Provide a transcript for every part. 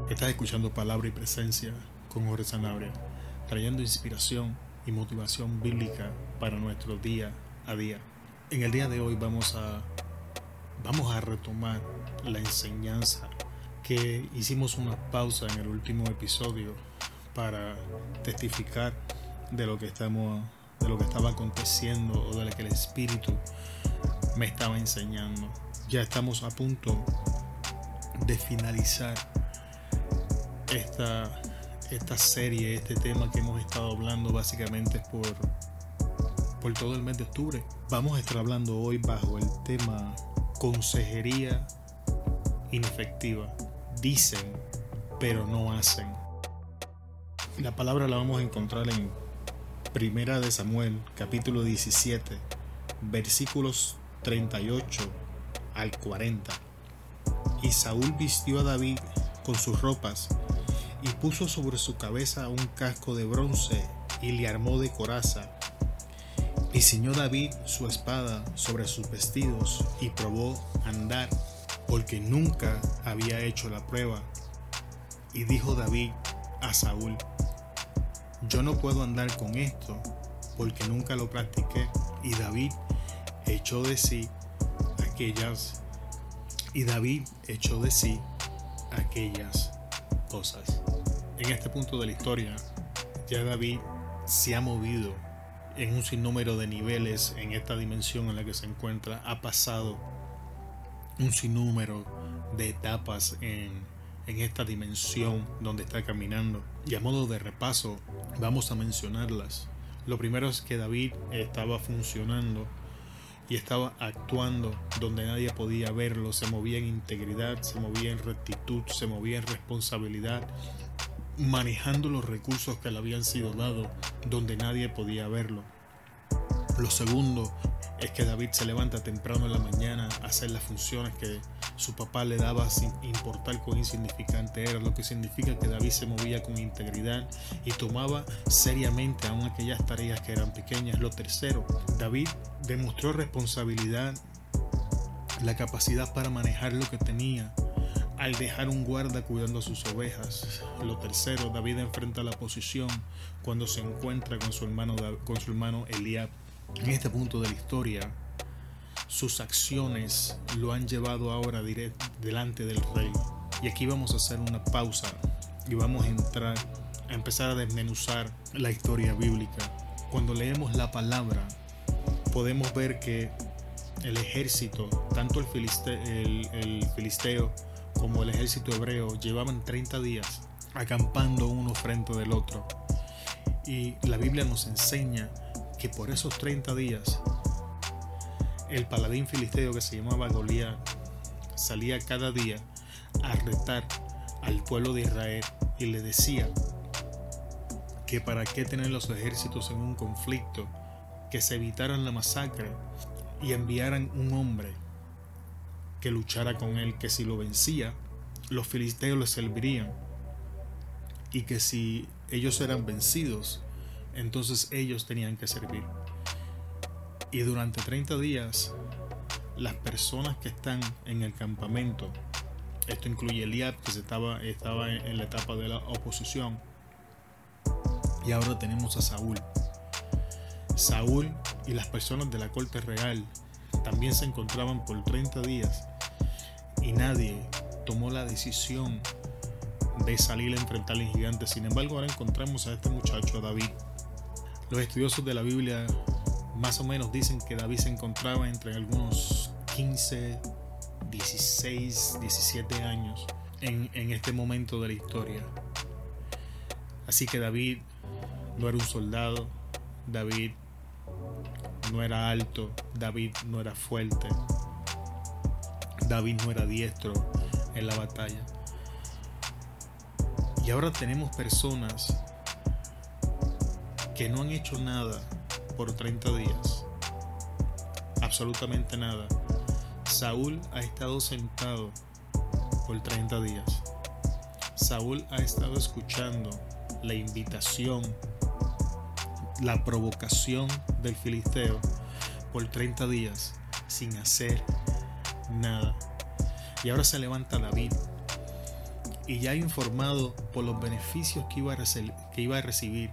Estás escuchando Palabra y Presencia con Jorge Sanabria, trayendo inspiración y motivación bíblica para nuestro día a día. En el día de hoy vamos a retomar la enseñanza que hicimos una pausa en el último episodio para testificar de lo que estaba aconteciendo o de lo que el Espíritu me estaba enseñando. Ya estamos a punto de finalizar esta serie, este tema que hemos estado hablando básicamente por todo el mes de octubre. Vamos a estar hablando hoy bajo el tema consejería inefectiva. Dicen, pero no hacen. La palabra la vamos a encontrar en Primera de Samuel, capítulo 17, versículos 38 al 40. Y Saúl vistió a David con sus ropas y puso sobre su cabeza un casco de bronce y le armó de coraza. Y ciñó David su espada sobre sus vestidos y probó andar, porque nunca había hecho la prueba. Y dijo David a Saúl: yo no puedo andar con esto, porque nunca lo practiqué. Y David echó de sí aquellas cosas. En este punto de la historia, ya David se ha movido en un sinnúmero de niveles en esta dimensión en la que se encuentra. Ha pasado un sinnúmero de etapas en esta dimensión donde está caminando. Y a modo de repaso, vamos a mencionarlas. Lo primero es que David estaba funcionando y estaba actuando donde nadie podía verlo. Se movía en integridad, se movía en rectitud, se movía en responsabilidad, manejando los recursos que le habían sido dados donde nadie podía verlo. Lo segundo es que David se levanta temprano en la mañana a hacer las funciones que su papá le daba sin importar cuán insignificante era, lo que significa que David se movía con integridad y tomaba seriamente aún aquellas tareas que eran pequeñas. Lo tercero, David demostró responsabilidad, la capacidad para manejar lo que tenía al dejar un guarda cuidando a sus ovejas. Lo tercero, David enfrenta la posición cuando se encuentra con su hermano Eliab. En este punto de la historia, sus acciones lo han llevado ahora delante del rey. Y aquí vamos a hacer una pausa y vamos a empezar a desmenuzar la historia bíblica. Cuando leemos la palabra, podemos ver que el ejército, tanto el filisteo como el ejército hebreo, llevaban 30 días acampando uno frente del otro. Y la Biblia nos enseña que por esos 30 días el paladín filisteo que se llamaba Goliat salía cada día a retar al pueblo de Israel y le decía que para qué tener los ejércitos en un conflicto, que se evitaran la masacre y enviaran un hombre que luchara con él, que si lo vencía, los filisteos le servirían, y que si ellos eran vencidos, entonces ellos tenían que servir. Y durante 30 días, las personas que están en el campamento, esto incluye Eliab, que estaba en la etapa de la oposición, y ahora tenemos a Saúl y las personas de la corte real también se encontraban por 30 días y nadie tomó la decisión de salir a enfrentar al gigante. Sin embargo, ahora encontramos a este muchacho, a David. Los estudiosos de la Biblia más o menos dicen que David se encontraba entre algunos 15, 16, 17 años en este momento de la historia. Así que David no era un soldado, David no era alto, David no era fuerte, David no era diestro en la batalla. Y ahora tenemos personas que no han hecho nada por 30 días, absolutamente nada. Saúl ha estado sentado por 30 días. Saúl ha estado escuchando la invitación, la provocación del filisteo por 30 días sin hacer nada. Y ahora se levanta David y ya informado por los beneficios que iba a recibir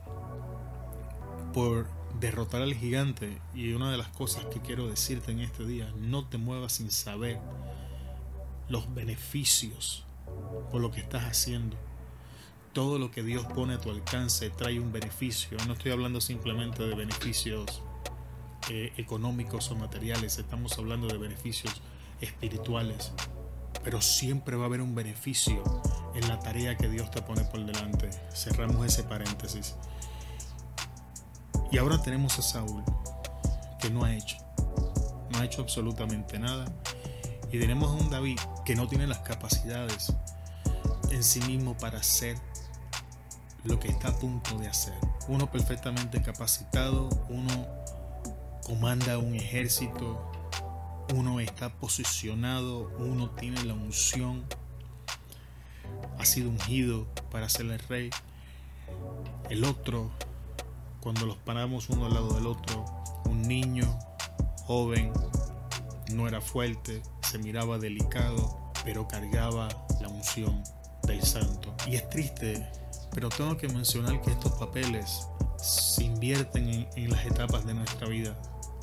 por derrotar al gigante. Y una de las cosas que quiero decirte en este día: no te muevas sin saber los beneficios por lo que estás haciendo. Todo lo que Dios pone a tu alcance trae un beneficio. No estoy hablando simplemente de beneficios económicos o materiales, estamos hablando de beneficios espirituales. Pero siempre va a haber un beneficio en la tarea que Dios te pone por delante. Cerramos ese paréntesis. Y ahora tenemos a Saúl, que no ha hecho absolutamente nada. Y tenemos a un David que no tiene las capacidades en sí mismo para hacer lo que está a punto de hacer. Uno perfectamente capacitado, uno comanda un ejército, uno está posicionado, uno tiene la unción, ha sido ungido para ser el rey. El otro, cuando los paramos uno al lado del otro, un niño joven, no era fuerte, se miraba delicado, pero cargaba la unción del santo. Y es triste, pero tengo que mencionar que estos papeles se invierten en las etapas de nuestra vida.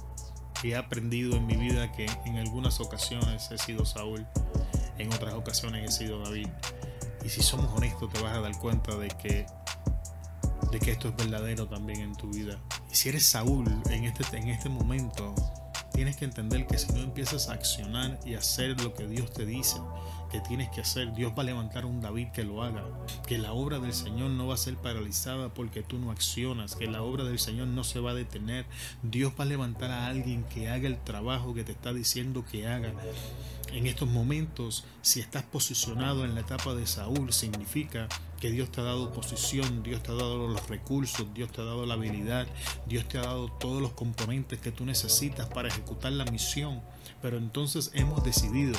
He aprendido en mi vida que en algunas ocasiones he sido Saúl, en otras ocasiones he sido David. Y si somos honestos, te vas a dar cuenta de que esto es verdadero también en tu vida. Y si eres Saúl en este momento, tienes que entender que si no empiezas a accionar y hacer lo que Dios te dice que tienes que hacer, Dios va a levantar a un David que lo haga. Que la obra del Señor no va a ser paralizada porque tú no accionas, que la obra del Señor no se va a detener. Dios va a levantar a alguien que haga el trabajo que te está diciendo que haga. En estos momentos, si estás posicionado en la etapa de Saúl, significa que Dios te ha dado posición, Dios te ha dado los recursos, Dios te ha dado la habilidad, Dios te ha dado todos los componentes que tú necesitas para ejecutar la misión. Pero entonces hemos decidido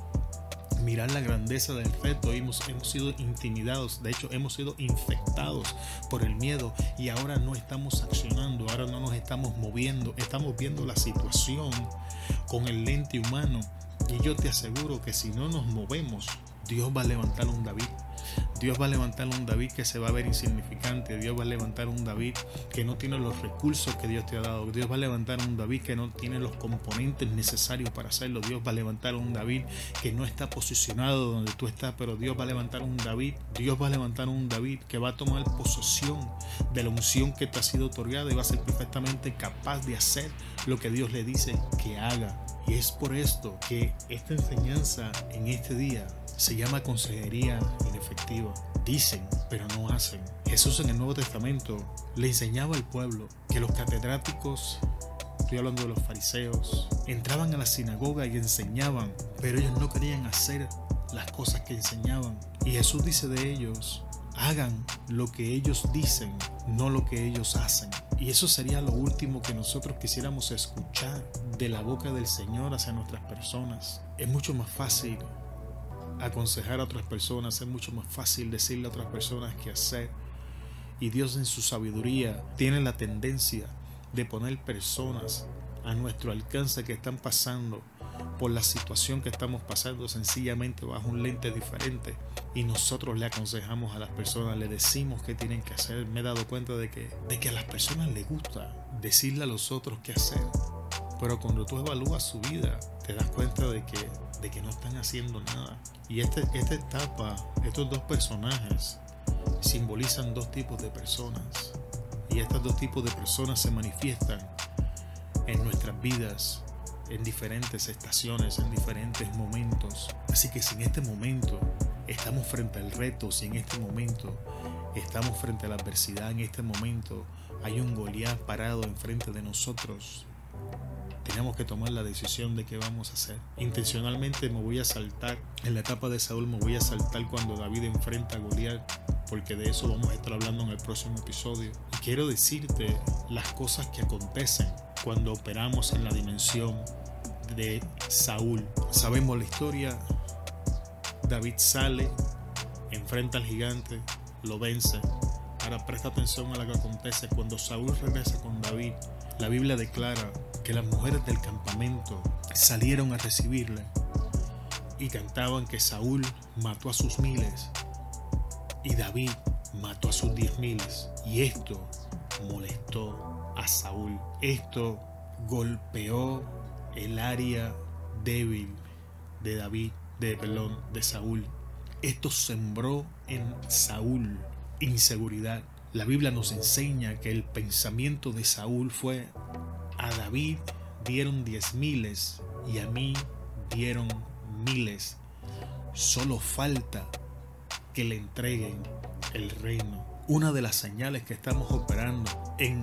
mirar la grandeza del reto. Hemos sido intimidados, de hecho hemos sido infectados por el miedo, y ahora no estamos accionando, ahora no nos estamos moviendo, estamos viendo la situación con el lente humano. Y yo te aseguro que si no nos movemos, Dios va a levantar un David. Dios va a levantar un David que se va a ver insignificante. Dios va a levantar un David que no tiene los recursos que Dios te ha dado. Dios va a levantar un David que no tiene los componentes necesarios para hacerlo. Dios va a levantar un David que no está posicionado donde tú estás, pero Dios va a levantar un David. Dios va a levantar un David que va a tomar posesión de la unción que te ha sido otorgada y va a ser perfectamente capaz de hacer lo que Dios le dice que haga. Y es por esto que esta enseñanza en este día se llama consejería inefectiva. Dicen, pero no hacen. Jesús en el Nuevo Testamento le enseñaba al pueblo que los catedráticos, estoy hablando de los fariseos, entraban a la sinagoga y enseñaban, pero ellos no querían hacer las cosas que enseñaban. Y Jesús dice de ellos: hagan lo que ellos dicen, no lo que ellos hacen. Y eso sería lo último que nosotros quisiéramos escuchar de la boca del Señor hacia nuestras personas. Es mucho más fácil aconsejar a otras personas, es mucho más fácil decirle a otras personas qué hacer. Y Dios en su sabiduría tiene la tendencia de poner personas a nuestro alcance que están pasando por la situación que estamos pasando sencillamente bajo un lente diferente, y nosotros le aconsejamos a las personas, le decimos qué tienen que hacer. Me he dado cuenta de que a las personas les gusta decirle a los otros qué hacer, pero cuando tú evalúas su vida te das cuenta de que no están haciendo nada. Y esta etapa, estos dos personajes simbolizan dos tipos de personas, y estos dos tipos de personas se manifiestan en nuestras vidas en diferentes estaciones, en diferentes momentos. Así que si en este momento estamos frente al reto, si en este momento estamos frente a la adversidad, en este momento hay un Goliat parado enfrente de nosotros, tenemos que tomar la decisión de qué vamos a hacer. Intencionalmente me voy a saltar, en la etapa de Saúl me voy a saltar cuando David enfrenta a Goliat, porque de eso vamos a estar hablando en el próximo episodio. Y quiero decirte las cosas que acontecen cuando operamos en la dimensión de Saúl. Sabemos la historia. David sale, enfrenta al gigante, lo vence. Ahora presta atención a lo que acontece cuando Saúl regresa con David. La Biblia declara que las mujeres del campamento salieron a recibirle y cantaban que Saúl mató a sus miles y David mató a sus 10,000. Y esto molestó a Saúl. Esto golpeó el área débil de de Saúl. Esto sembró en Saúl inseguridad. La Biblia nos enseña que el pensamiento de Saúl fue: a David dieron 10,000 y a mí dieron 1,000. Solo falta que le entreguen el reino. Una de las señales que estamos operando en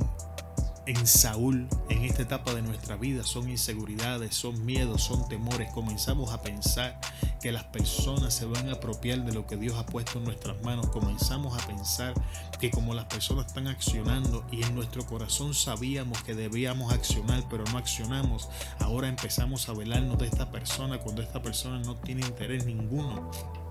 Saúl en esta etapa de nuestra vida son inseguridades, son miedos, son temores. Comenzamos a pensar que las personas se van a apropiar de lo que Dios ha puesto en nuestras manos. Comenzamos a pensar que como las personas están accionando y en nuestro corazón sabíamos que debíamos accionar pero no accionamos, ahora empezamos a velarnos de esta persona cuando esta persona no tiene interés ninguno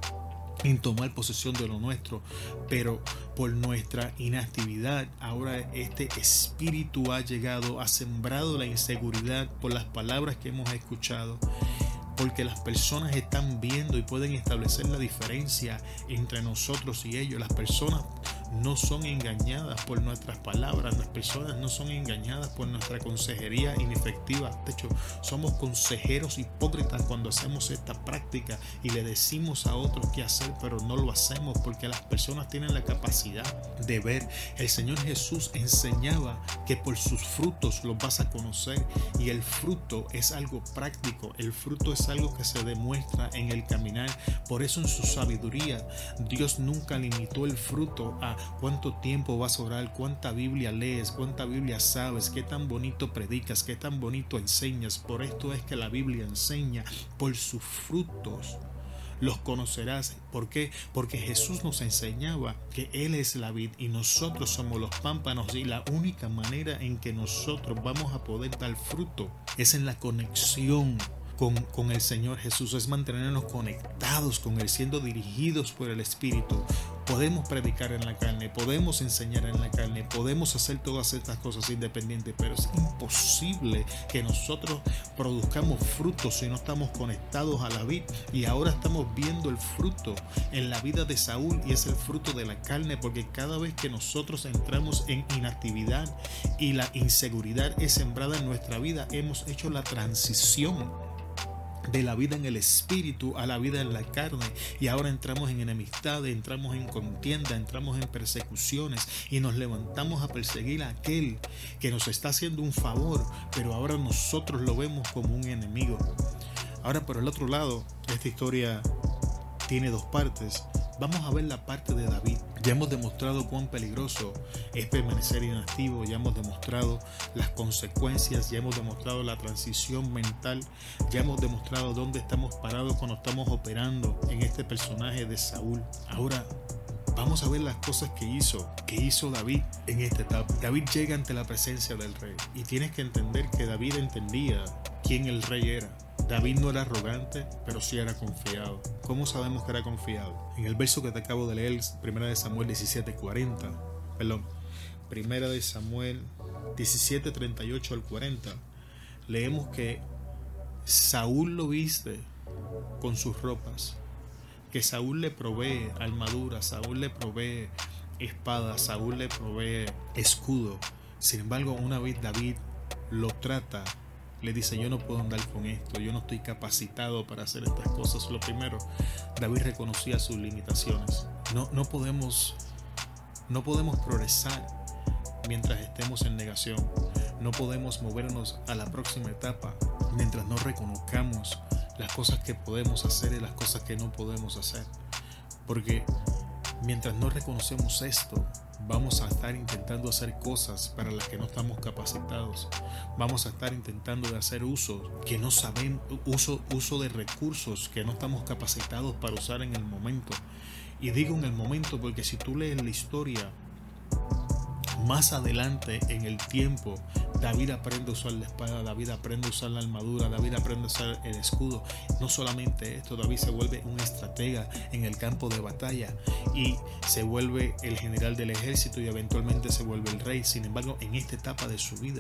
en tomar posesión de lo nuestro, pero por nuestra inactividad ahora este espíritu ha llegado, ha sembrado la inseguridad por las palabras que hemos escuchado, porque las personas están viendo y pueden establecer la diferencia entre nosotros y ellos. Las personas no son engañadas por nuestras palabras, las personas no son engañadas por nuestra consejería inefectiva. De hecho, somos consejeros hipócritas cuando hacemos esta práctica y le decimos a otros qué hacer, pero no lo hacemos porque las personas tienen la capacidad de ver. El Señor Jesús enseñaba que por sus frutos los vas a conocer, y el fruto es algo práctico, el fruto es algo que se demuestra en el caminar. Por eso en su sabiduría Dios nunca limitó el fruto a cuánto tiempo vas a orar, cuánta Biblia lees, cuánta Biblia sabes, qué tan bonito predicas, qué tan bonito enseñas. Por esto es que la Biblia enseña: por sus frutos los conocerás. ¿Por qué? Porque Jesús nos enseñaba que Él es la vid y nosotros somos los pámpanos, y la única manera en que nosotros vamos a poder dar fruto es en la conexión con el Señor Jesús, es mantenernos conectados con Él, siendo dirigidos por el Espíritu. Podemos predicar en la carne, podemos enseñar en la carne, podemos hacer todas estas cosas independientes, pero es imposible que nosotros produzcamos frutos si no estamos conectados a la vid. Y ahora estamos viendo el fruto en la vida de Saúl, y es el fruto de la carne, porque cada vez que nosotros entramos en inactividad y la inseguridad es sembrada en nuestra vida, hemos hecho la transición de la vida en el espíritu a la vida en la carne, y ahora entramos en enemistad, entramos en contienda, entramos en persecuciones y nos levantamos a perseguir a aquel que nos está haciendo un favor, pero ahora nosotros lo vemos como un enemigo. Ahora, por el otro lado, esta historia tiene dos partes. Vamos a ver la parte de David. Ya hemos demostrado cuán peligroso es permanecer inactivo, ya hemos demostrado las consecuencias, ya hemos demostrado la transición mental, ya hemos demostrado dónde estamos parados cuando estamos operando en este personaje de Saúl. Ahora vamos a ver las cosas que hizo David en esta etapa. David llega ante la presencia del rey, y tienes que entender que David entendía quién el rey era. David no era arrogante, pero sí era confiado. ¿Cómo sabemos que era confiado? En el verso que te acabo de leer, 1 Samuel 17:38 al 40, leemos que Saúl lo viste con sus ropas, que Saúl le provee armadura, Saúl le provee espada, Saúl le provee escudo. Sin embargo, una vez David lo trata, le dice: yo no puedo andar con esto, yo no estoy capacitado para hacer estas cosas. Lo primero, David reconocía sus limitaciones. No podemos progresar mientras estemos en negación. No podemos movernos a la próxima etapa mientras no reconozcamos las cosas que podemos hacer y las cosas que no podemos hacer. Porque mientras no reconocemos esto, vamos a estar intentando hacer cosas para las que no estamos capacitados. Vamos a estar intentando de hacer uso que no sabemos, uso de recursos que no estamos capacitados para usar en el momento. Y digo en el momento porque si tú lees la historia, más adelante en el tiempo, David aprende a usar la espada, David aprende a usar la armadura, David aprende a usar el escudo. No solamente esto, David se vuelve un estratega en el campo de batalla y se vuelve el general del ejército y eventualmente se vuelve el rey. Sin embargo, en esta etapa de su vida,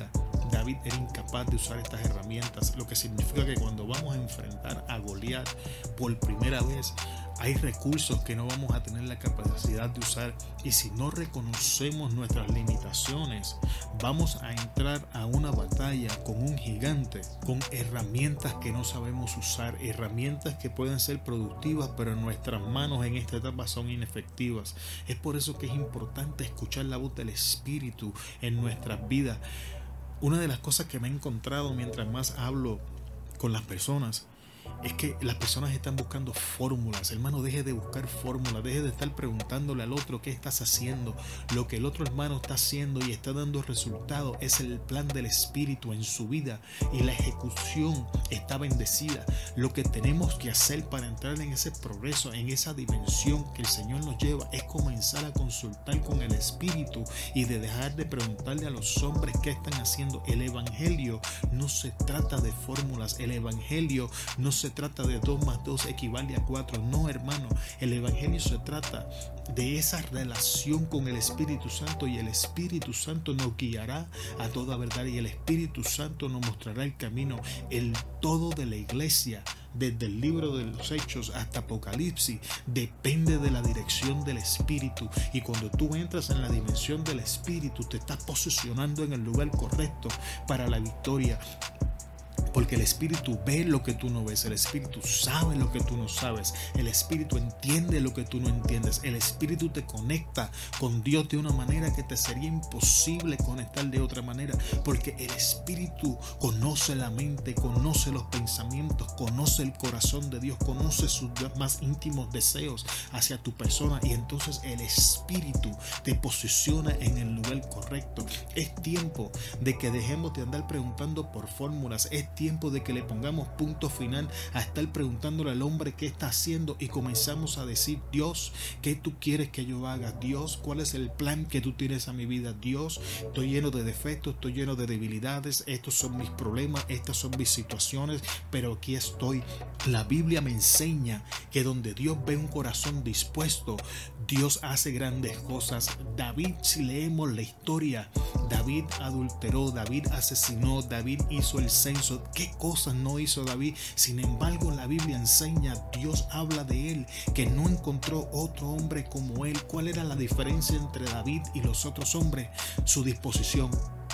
David era incapaz de usar estas herramientas, lo que significa que cuando vamos a enfrentar a Goliat por primera vez, hay recursos que no vamos a tener la capacidad de usar, y si no reconocemos nuestras limitaciones, vamos a entrar a una batalla con un gigante, con herramientas que no sabemos usar, herramientas que pueden ser productivas, pero en nuestras manos en esta etapa son inefectivas. Es por eso que es importante escuchar la voz del Espíritu en nuestras vidas. Una de las cosas que me he encontrado mientras más hablo con las personas es que las personas están buscando fórmulas. Hermano, deje de buscar fórmulas, deje de estar preguntándole al otro qué estás haciendo. Lo que el otro hermano está haciendo y está dando resultado es el plan del Espíritu en su vida, y la ejecución está bendecida. Lo que tenemos que hacer para entrar en ese progreso, en esa dimensión que el Señor nos lleva, es comenzar a consultar con el Espíritu y de dejar de preguntarle a los hombres qué están haciendo. El Evangelio no se trata de fórmulas, el Evangelio no se trata de 2 más 2 equivale a 4. No, hermano, el Evangelio se trata de esa relación con el Espíritu Santo, y el Espíritu Santo nos guiará a toda verdad, y el Espíritu Santo nos mostrará el camino. El todo de la iglesia, desde el libro de los Hechos hasta Apocalipsis, depende de la dirección del Espíritu, y cuando tú entras en la dimensión del Espíritu, te estás posicionando en el lugar correcto para la victoria. Porque el Espíritu ve lo que tú no ves, el Espíritu sabe lo que tú no sabes, el Espíritu entiende lo que tú no entiendes, el Espíritu te conecta con Dios de una manera que te sería imposible conectar de otra manera, porque el Espíritu conoce la mente, conoce los pensamientos, conoce el corazón de Dios, conoce sus más íntimos deseos hacia tu persona, y entonces el Espíritu te posiciona en el lugar correcto. Es tiempo de que dejemos de andar preguntando por fórmulas, es tiempo de que le pongamos punto final a estar preguntándole al hombre qué está haciendo, y comenzamos a decir: Dios, ¿qué tú quieres que yo haga? Dios, ¿cuál es el plan que tú tienes a mi vida? Dios, estoy lleno de defectos, estoy lleno de debilidades, estos son mis problemas, estas son mis situaciones, pero aquí estoy. La Biblia me enseña que donde Dios ve un corazón dispuesto, Dios hace grandes cosas. David, si leemos la historia, David adulteró, David asesinó, David hizo el censo. ¿Qué cosas no hizo David? Sin embargo, la Biblia enseña, Dios habla de él, que no encontró otro hombre como él. ¿Cuál era la diferencia entre David y los otros hombres? Su disposición.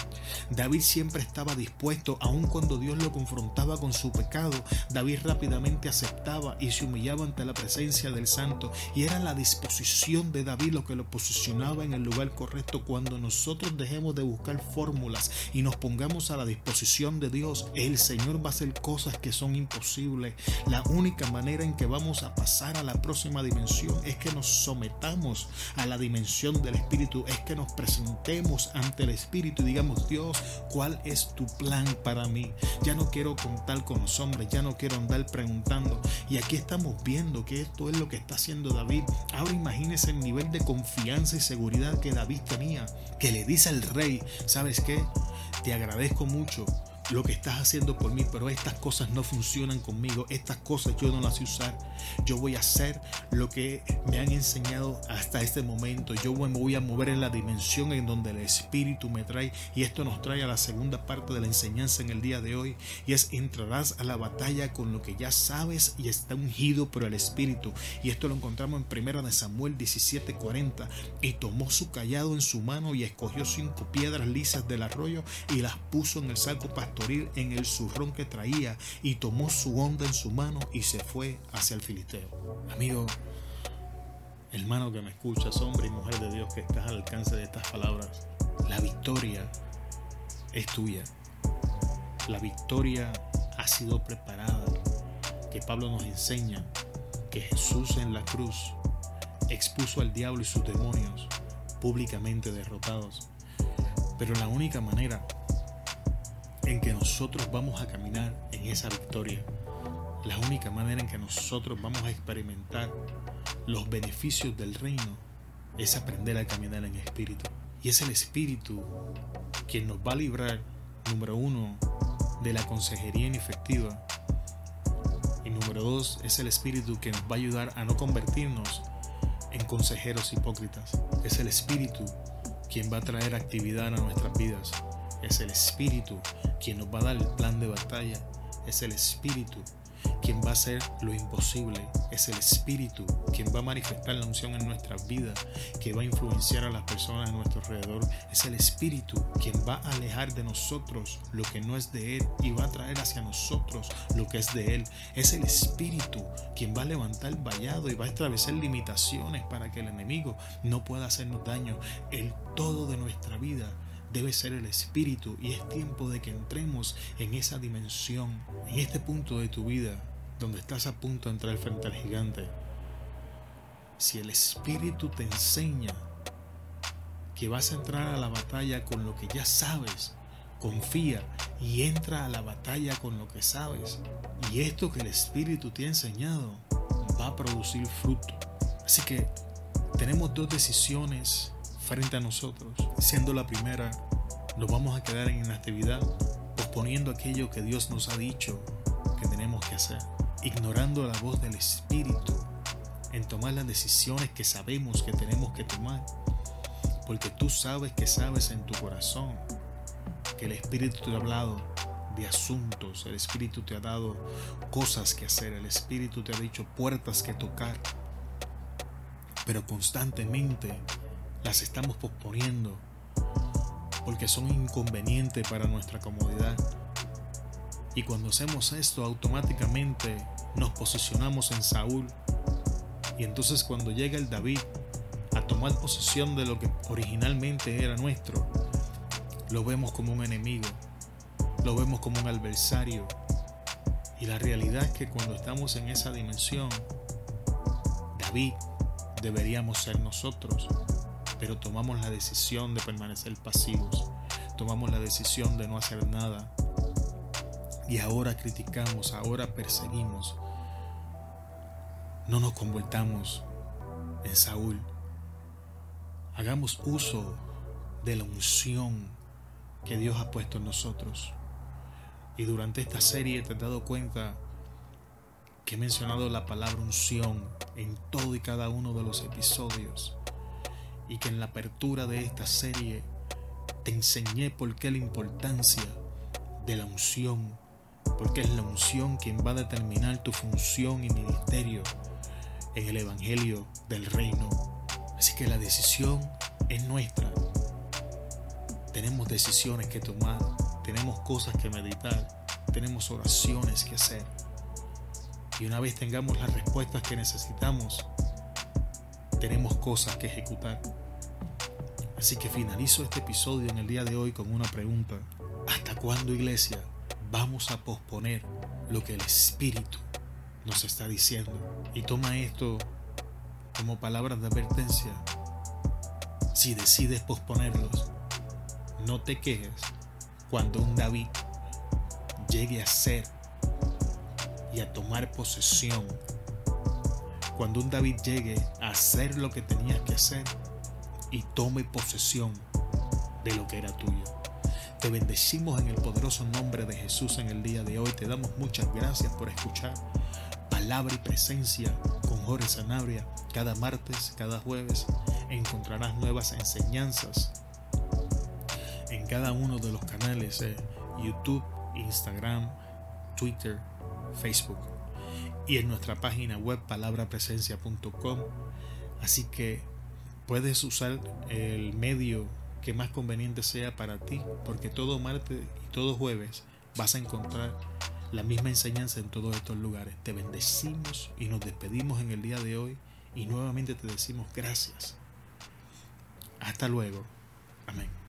David siempre estaba dispuesto, aun cuando Dios lo confrontaba con su pecado. David rápidamente aceptaba y se humillaba ante la presencia del Santo, y era la disposición de David lo que lo posicionaba en el lugar correcto. Cuando nosotros dejemos de buscar fórmulas y nos pongamos a la disposición de Dios, el Señor va a hacer cosas que son imposibles. La única manera en que vamos a pasar a la próxima dimensión es que nos sometamos a la dimensión del Espíritu, es que nos presentemos ante el Espíritu y digamos: Dios, ¿cuál es tu plan para mí? Ya no quiero contar con los hombres, ya no quiero andar preguntando. Y aquí estamos viendo que esto es lo que está haciendo David. Ahora imagínese el nivel de confianza y seguridad que David tenía, que le dice al rey: ¿sabes qué? Te agradezco mucho lo que estás haciendo por mí, pero estas cosas no funcionan conmigo, estas cosas yo no las sé usar. Yo voy a hacer lo que me han enseñado hasta este momento. Yo me voy a mover en la dimensión en donde el Espíritu me trae, y esto nos trae a la segunda parte de la enseñanza en el día de hoy, y es: entrarás a la batalla con lo que ya sabes y está ungido por el Espíritu. Y esto lo encontramos en 1 Samuel 17:40. Y tomó su cayado en su mano y escogió 5 piedras lisas del arroyo y las puso en el saco pastoril en el zurrón que traía, y tomó su honda en su mano y se fue hacia el filisteo. Amigo, hermano que me escuchas, hombre y mujer de Dios que estás al alcance de estas palabras, la victoria es tuya. La victoria ha sido preparada. Que Pablo nos enseña que Jesús en la cruz expuso al diablo y sus demonios públicamente derrotados. Pero la única manera en que nosotros vamos a caminar en esa victoria, la única manera en que nosotros vamos a experimentar los beneficios del reino, es aprender a caminar en espíritu. Y es el Espíritu quien nos va a librar, número 1, de la consejería inefectiva, y número 2, es el Espíritu que nos va a ayudar a no convertirnos en consejeros hipócritas. Es el Espíritu quien va a traer actividad a nuestras vidas. Es el Espíritu quien nos va a dar el plan de batalla. Es el Espíritu quien va a hacer lo imposible. Es el Espíritu quien va a manifestar la unción en nuestras vidas, que va a influenciar a las personas a nuestro alrededor. Es el Espíritu quien va a alejar de nosotros lo que no es de Él y va a traer hacia nosotros lo que es de Él. Es el Espíritu quien va a levantar vallado y va a establecer limitaciones para que el enemigo no pueda hacernos daño. El todo de nuestra vida debe ser el Espíritu, y es tiempo de que entremos en esa dimensión, en este punto de tu vida donde estás a punto de entrar frente al gigante. Si el Espíritu te enseña que vas a entrar a la batalla con lo que ya sabes, confía y entra a la batalla con lo que sabes, y esto que el Espíritu te ha enseñado va a producir fruto. Así que tenemos dos decisiones frente a nosotros. Siendo la primera, nos vamos a quedar en inactividad, posponiendo aquello que Dios nos ha dicho que tenemos que hacer, ignorando la voz del Espíritu en tomar las decisiones que sabemos que tenemos que tomar, porque tú sabes que sabes en tu corazón que el Espíritu te ha hablado de asuntos, el Espíritu te ha dado cosas que hacer, el Espíritu te ha dicho puertas que tocar, pero constantemente las estamos posponiendo porque son inconvenientes para nuestra comodidad. Y cuando hacemos esto, automáticamente nos posicionamos en Saúl. Y entonces cuando llega el David a tomar posesión de lo que originalmente era nuestro, lo vemos como un enemigo, lo vemos como un adversario. Y la realidad es que cuando estamos en esa dimensión, David deberíamos ser nosotros, pero tomamos la decisión de permanecer pasivos, tomamos la decisión de no hacer nada, y ahora criticamos, ahora perseguimos. No nos convirtamos en Saúl. Hagamos uso de la unción que Dios ha puesto en nosotros. Y durante esta serie te has dado cuenta que he mencionado la palabra unción en todo y cada uno de los episodios, y que en la apertura de esta serie te enseñé por qué la importancia de la unción, porque es la unción quien va a determinar tu función y ministerio en el evangelio del reino. Así que la decisión es nuestra. Tenemos decisiones que tomar, tenemos cosas que meditar, tenemos oraciones que hacer, y una vez tengamos las respuestas que necesitamos, tenemos cosas que ejecutar. Así que finalizo este episodio en el día de hoy con una pregunta: ¿hasta cuándo, iglesia, vamos a posponer lo que el Espíritu nos está diciendo? Y toma esto como palabras de advertencia. Si decides posponerlos, no te quejes cuando un David llegue a ser y a tomar posesión, cuando un David llegue a hacer lo que tenías que hacer y tome posesión de lo que era tuyo. Te bendecimos en el poderoso nombre de Jesús en el día de hoy. Te damos muchas gracias por escuchar Palabra y Presencia con Jorge Sanabria. Cada martes, cada jueves encontrarás nuevas enseñanzas en cada uno de los canales YouTube, Instagram, Twitter, Facebook, y en nuestra página web palabrapresencia.com. Así que puedes usar el medio que más conveniente sea para ti, porque todo martes y todo jueves vas a encontrar la misma enseñanza en todos estos lugares. Te bendecimos y nos despedimos en el día de hoy, y nuevamente te decimos gracias. Hasta luego.